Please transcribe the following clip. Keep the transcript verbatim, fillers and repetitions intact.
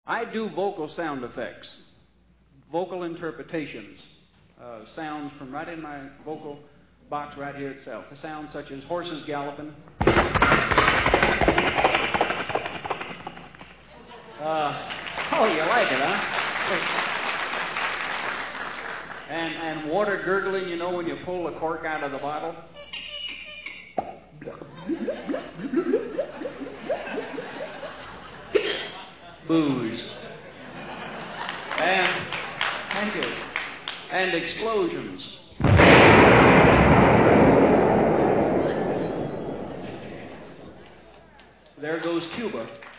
I do vocal sound effects, vocal interpretations, uh, sounds from right in my vocal box right here itself. The sounds such as horses galloping, uh, oh, you like it, huh? And, and water gurgling, you know, when you pull the cork out of the bottle. Booze. And, thank you. And explosions. There goes Cuba.